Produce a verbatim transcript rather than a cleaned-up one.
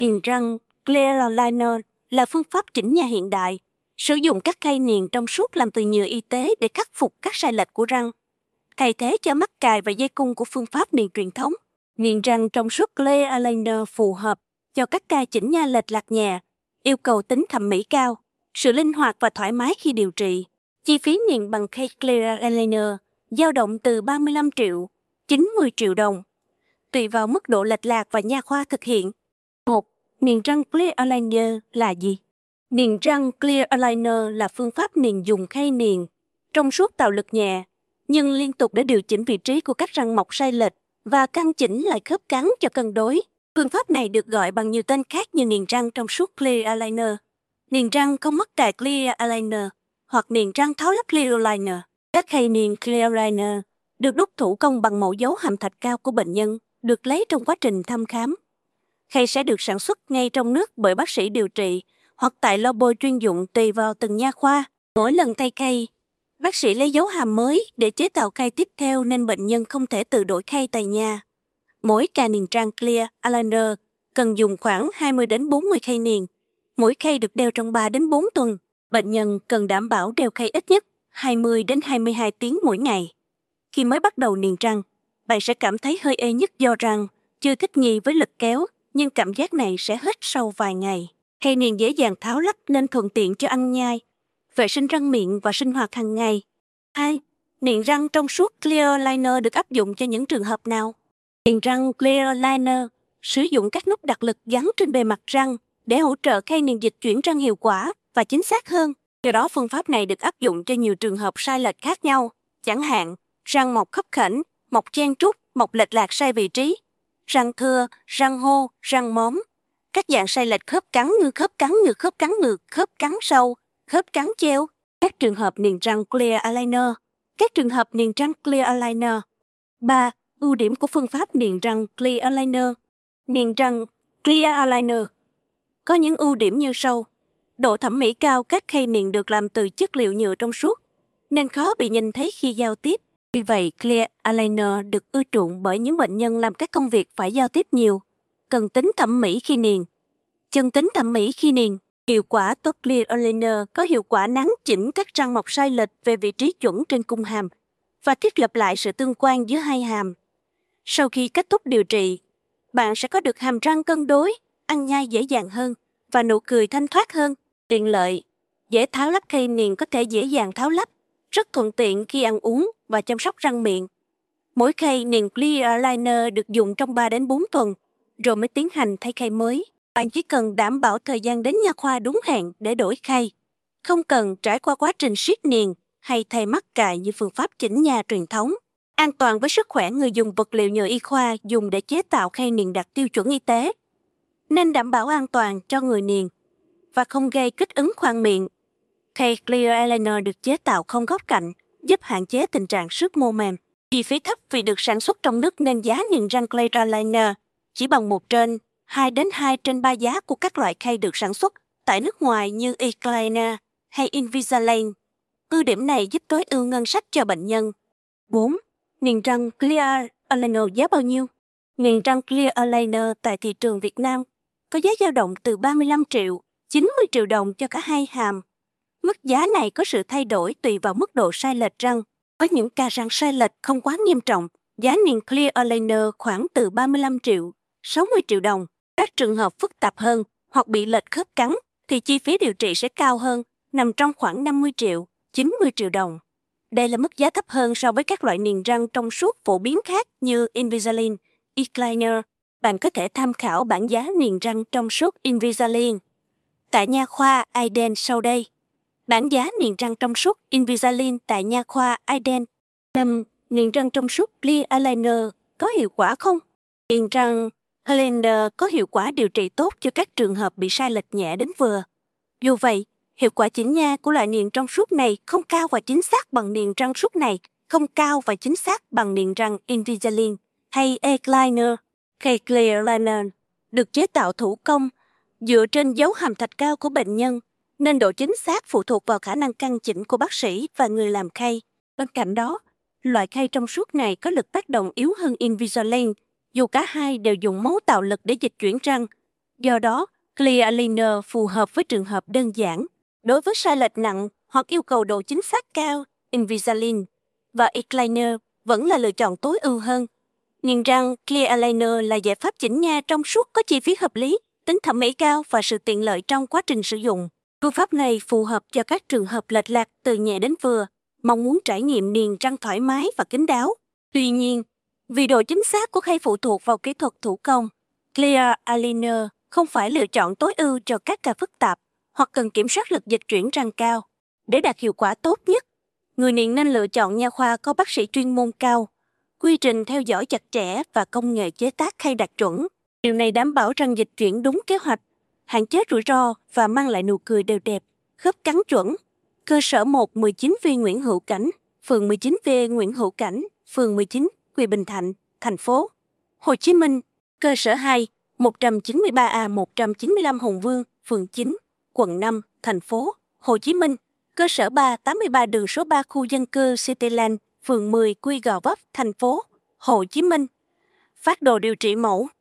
Niềng răng clear aligner là phương pháp chỉnh nha hiện đại, sử dụng các khay niềng trong suốt làm từ nhựa y tế để khắc phục các sai lệch của răng, thay thế cho mắc cài và dây cung của phương pháp niềng truyền thống. Niềng răng trong suốt clear aligner phù hợp cho các ca chỉnh nha lệch lạc nhẹ, yêu cầu tính thẩm mỹ cao, sự linh hoạt và thoải mái khi điều trị. Chi phí niềng bằng khay clear aligner dao động từ ba mươi lăm triệu, chín mươi triệu đồng, tùy vào mức độ lệch lạc và nha khoa thực hiện. một. Niềng răng clear aligner là gì? Niềng răng clear aligner là phương pháp niềng dùng khay niềng trong suốt tạo lực nhẹ, nhưng liên tục để điều chỉnh vị trí của các răng mọc sai lệch và căn chỉnh lại khớp cắn cho cân đối. Phương pháp này được gọi bằng nhiều tên khác như niềng răng trong suốt clear aligner, niềng răng không mắc cài clear aligner hoặc niềng răng tháo lắp clear aligner. Các khay niềng clear aligner được đúc thủ công bằng mẫu dấu hàm thạch cao của bệnh nhân, được lấy trong quá trình thăm khám. Khay sẽ được sản xuất ngay trong nước bởi bác sĩ điều trị hoặc tại labo chuyên dụng tùy vào từng nha khoa. Mỗi lần thay khay, bác sĩ lấy dấu hàm mới để chế tạo khay tiếp theo nên bệnh nhân không thể tự đổi khay tại nhà. Mỗi ca niềng răng clear aligner cần dùng khoảng hai mươi đến bốn mươi khay niềng. Mỗi khay được đeo trong ba đến bốn tuần. Bệnh nhân cần đảm bảo đeo khay ít nhất hai mươi đến hai mươi hai tiếng mỗi ngày. Khi mới bắt đầu niềng răng, bạn sẽ cảm thấy hơi ê nhức do răng chưa thích nghi với lực kéo, nhưng cảm giác này sẽ hết sau vài ngày. Khay niềng dễ dàng tháo lắp nên thuận tiện cho ăn nhai, vệ sinh răng miệng và sinh hoạt hàng ngày. hai. Niềng răng trong suốt clear aligner được áp dụng cho những trường hợp nào? Niềng răng clear aligner sử dụng các nút đặt lực gắn trên bề mặt răng để hỗ trợ khay niềng dịch chuyển răng hiệu quả và chính xác hơn. Do đó, phương pháp này được áp dụng cho nhiều trường hợp sai lệch khác nhau, chẳng hạn răng mọc khấp khểnh, mọc chen trúc, mọc lệch lạc sai vị trí, răng thưa, răng hô, răng móm, các dạng sai lệch khớp cắn như khớp cắn ngược, khớp cắn ngược, khớp cắn sâu, khớp cắn treo, các trường hợp niềng răng clear aligner, các trường hợp niềng răng clear aligner. ba. Ưu điểm của phương pháp niềng răng clear aligner. Niềng răng clear aligner có những ưu điểm như sau. Độ thẩm mỹ cao, các khay niềng được làm từ chất liệu nhựa trong suốt, nên khó bị nhìn thấy khi giao tiếp. Vì vậy, clear aligner được ưa chuộng bởi những bệnh nhân làm các công việc phải giao tiếp nhiều, cần tính thẩm mỹ khi niềng. Chân tính thẩm mỹ khi niềng. Hiệu quả tốt. Clear aligner có hiệu quả nắn chỉnh các răng mọc sai lệch về vị trí chuẩn trên cung hàm và thiết lập lại sự tương quan giữa hai hàm. Sau khi kết thúc điều trị, bạn sẽ có được hàm răng cân đối, ăn nhai dễ dàng hơn và nụ cười thanh thoát hơn. Tiện lợi, dễ tháo lắp. Khay niềng có thể dễ dàng tháo lắp, rất thuận tiện khi ăn uống và chăm sóc răng miệng. Mỗi khay niềng clear aligner được dùng trong ba đến bốn tuần, rồi mới tiến hành thay khay mới. Bạn chỉ cần đảm bảo thời gian đến nha khoa đúng hẹn để đổi khay, không cần trải qua quá trình siết niềng hay thay mắc cài như phương pháp chỉnh nha truyền thống. An toàn với sức khỏe người dùng. Vật liệu nhựa y khoa dùng để chế tạo khay niềng đạt tiêu chuẩn y tế, nên đảm bảo an toàn cho người niềng và không gây kích ứng khoang miệng. Khay clear aligner được chế tạo không góc cạnh, giúp hạn chế tình trạng xước mô mềm. Chi phí thấp vì được sản xuất trong nước nên giá niềng răng clear aligner chỉ bằng một trên hai đến hai trên ba giá của các loại khay được sản xuất tại nước ngoài như Ecliner hay Invisalign. Ưu điểm này giúp tối ưu ngân sách cho bệnh nhân. bốn. Niềng răng clear aligner giá bao nhiêu? Niềng răng clear aligner tại thị trường Việt Nam có giá dao động từ ba mươi lăm triệu, chín mươi triệu đồng cho cả hai hàm. Mức giá này có sự thay đổi tùy vào mức độ sai lệch răng. Có những ca răng sai lệch không quá nghiêm trọng, giá niềng clear aligner khoảng từ ba mươi lăm triệu, sáu mươi triệu đồng. Các trường hợp phức tạp hơn hoặc bị lệch khớp cắn thì chi phí điều trị sẽ cao hơn, nằm trong khoảng năm mươi triệu, chín mươi triệu đồng. Đây là mức giá thấp hơn so với các loại niềng răng trong suốt phổ biến khác như Invisalign, Ecliner. Bạn có thể tham khảo bảng giá niềng răng trong suốt Invisalign tại nha khoa Iden sau đây. Bảng giá niềng răng trong suốt Invisalign tại nha khoa Iden. năm. Niềng răng trong suốt clear aligner có hiệu quả không? Niềng răng aligner có hiệu quả điều trị tốt cho các trường hợp bị sai lệch nhẹ đến vừa. Dù vậy, hiệu quả chỉnh nha của loại niềng trong suốt này không cao và chính xác bằng niềng răng suốt này, không cao và chính xác bằng niềng răng Invisalign hay Ecliner. Khay clear aligner được chế tạo thủ công dựa trên dấu hàm thạch cao của bệnh nhân, nên độ chính xác phụ thuộc vào khả năng căn chỉnh của bác sĩ và người làm khay. Bên cạnh đó, loại khay trong suốt này có lực tác động yếu hơn Invisalign, dù cả hai đều dùng máu tạo lực để dịch chuyển răng. Do đó, Clear Aligner phù hợp với trường hợp đơn giản. Đối với sai lệch nặng hoặc yêu cầu độ chính xác cao, Invisalign và Ecliner vẫn là lựa chọn tối ưu hơn. Niềng răng Clear Aligner là giải pháp chỉnh nha trong suốt có chi phí hợp lý, tính thẩm mỹ cao và sự tiện lợi trong quá trình sử dụng. Phương pháp này phù hợp cho các trường hợp lệch lạc từ nhẹ đến vừa, mong muốn trải nghiệm niềng răng thoải mái và kín đáo. Tuy nhiên, vì độ chính xác của khay phụ thuộc vào kỹ thuật thủ công, Clear Aligner không phải lựa chọn tối ưu cho các ca phức tạp hoặc cần kiểm soát lực dịch chuyển răng cao. Để đạt hiệu quả tốt nhất, người niềng nên lựa chọn nha khoa có bác sĩ chuyên môn cao, quy trình theo dõi chặt chẽ và công nghệ chế tác khay đạt chuẩn. Điều này đảm bảo răng dịch chuyển đúng kế hoạch, hạn chế rủi ro và mang lại nụ cười đều đẹp, khớp cắn chuẩn. Cơ sở một mười chín V Nguyễn Hữu Cảnh, phường mười chín V Nguyễn Hữu Cảnh, phường mười chín, quận Bình Thạnh, thành phố Hồ Chí Minh. Cơ sở hai, một trăm chín mươi ba A một trăm chín mươi lăm Hùng Vương, phường chín, quận năm, thành phố Hồ Chí Minh. Cơ sở ba, tám mươi ba đường số ba khu dân cư Cityland, phường mười, Quy Gò Vấp, thành phố Hồ Chí Minh. Phác đồ điều trị mẫu.